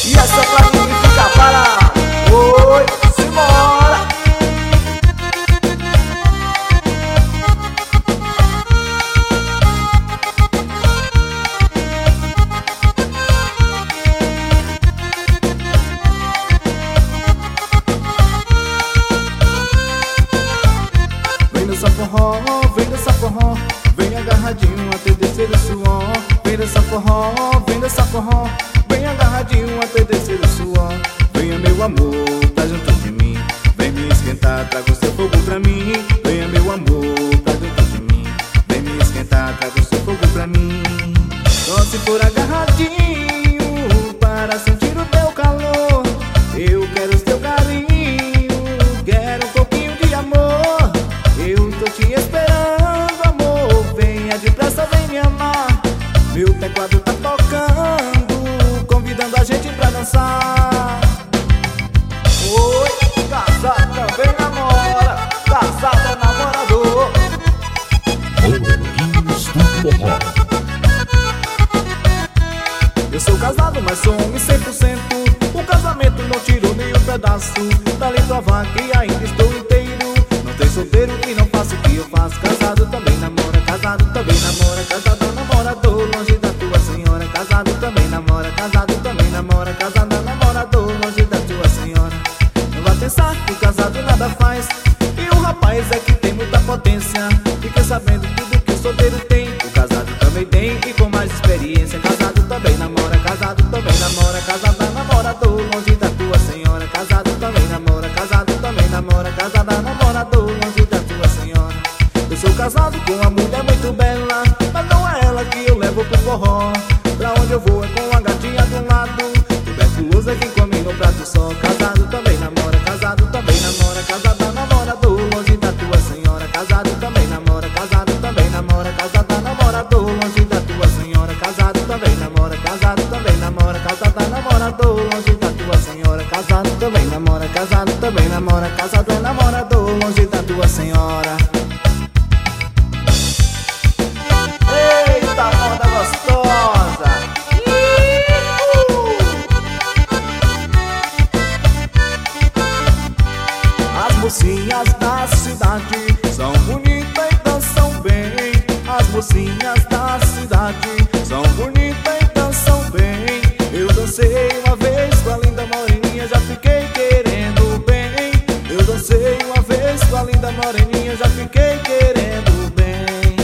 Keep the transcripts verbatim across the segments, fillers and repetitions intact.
E essa pra ninguém fica parado. Oi, simbora. Vem dançar forró, vem dançar forró, vem agarradinho até descer o suor. Vem dançar forró, vem dançar forró, vem agarradinho até descer o suor. Venha meu amor, tá junto de mim, vem me esquentar, traga o seu fogo pra mim. Venha meu amor, tá junto de mim, vem me esquentar, traga o seu fogo pra mim. Só se for agarradinho para sentir o teu calor. Eu quero o teu carinho, quero um pouquinho de amor. Eu tô te esperando, amor, venha depressa, vem me amar. Meu teclado tá tocando, convidando a gente pra dançar. Oi, casado também namora, casado é namorador. Moranguinhos do Forró. Eu sou casado, mas sou homem cem por cento. O casamento não tirou nem um pedaço. Dali provar que ainda estou inteiro. Não tem solteiro que não faça o que eu faço. Casado também namora, casado também namora, casado é namorador, longe da tua senhora. Casado também namora, casado também namora, casado é namorador, longe da tua senhora. Não vai pensar que o casado nada faz, e o rapaz é que tem muita potência. Fique sabendo tudo que o solteiro tem, o casado também tem, e com mais experiência. Casado também namora, casado também namora, casado é namorador, longe da tua senhora. Casado também namora, casado também namora, casado é namorador, longe da tua senhora. Eu sou casado com uma mulher muito bela, mas não é ela que eu levo pro forró. Pra onde eu vou é com a gatinha do lado, tuberculoso é quem come no prato só. Casado também namora, casado também namora, casado é namorador, longe da tua senhora. Casado também namora, casado também namora, casado é namorador, longe da tua senhora. Casado também namora, casado também namora, casado é namorador, longe da tua senhora. Casado também namora, casado também namora, casado é namorador, longe da tua senhora. Eita, moda gostosa! As mocinhas da cidade são bonitas e dançam bem. As mocinhas da cidade são bonitas e dançam bem. Eu dancei uma vez com a linda moreninha, já fiquei querendo bem. Eu dancei uma vez com a linda moreninha, já fiquei querendo bem.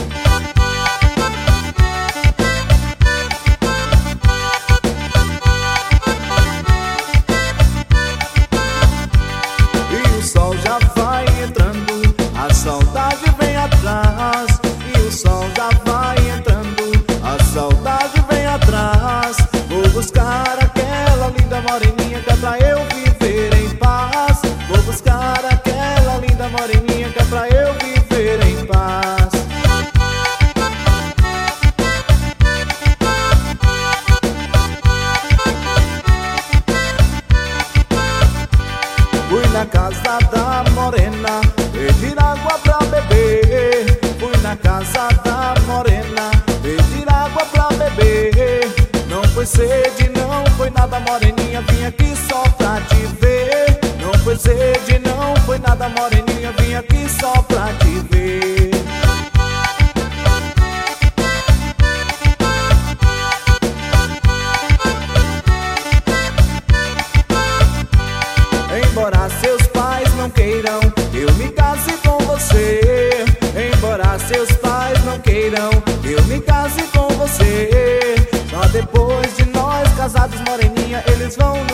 E o sol já vai entrando, a saudade vem atrás. E o sol já vai entrando, a saudade vem atrás. Vou buscar aquela linda moreninha que é pra eu viver em paz. Vou buscar aquela linda moreninha que é pra eu viver em paz. Fui na casa da morena pedir água pra beber. Fui na casa da morena pedir água pra beber. Não foi sede, não foi nada, moreninha, vim aqui só pra te ver. Não foi sede, não foi nada, moreninha, vim aqui só pra te ver. Embora seus pais não queiram eu me case com você. Embora seus pais não queiram eu me case com você. Só depois de nós casados, moreninha, eles vão